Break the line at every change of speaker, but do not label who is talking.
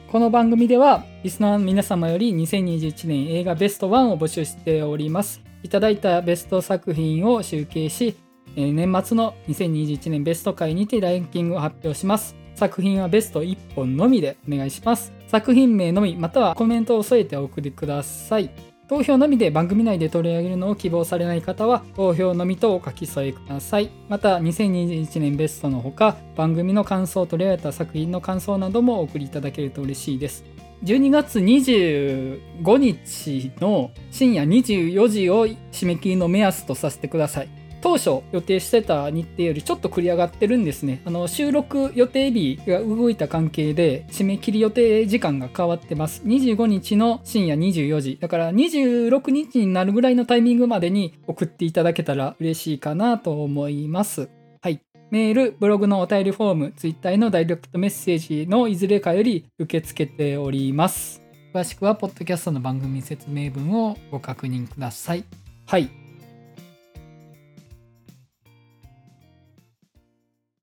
この番組ではリスナーの皆様より2021年映画ベスト1を募集しております。いただいたベスト作品を集計し、年末の2021年ベスト回にてランキングを発表します。作品はベスト1本のみでお願いします。作品名のみまたはコメントを添えてお送りください。投票のみで番組内で取り上げるのを希望されない方は投票のみとお書き添えください。また2021年ベストのほか番組の感想、取り上げた作品の感想などもお送りいただけると嬉しいです。12月25日の深夜24時を締め切りの目安とさせてください。当初予定してた日程よりちょっと繰り上がってるんですね。収録予定日が動いた関係で締め切り予定時間が変わってます。25日の深夜24時だから26日になるぐらいのタイミングまでに送っていただけたら嬉しいかなと思います。はい。メール、ブログのお便りフォーム、ツイッターへのダイレクトメッセージのいずれかより受け付けております。詳しくはポッドキャストの番組説明文をご確認ください。はい。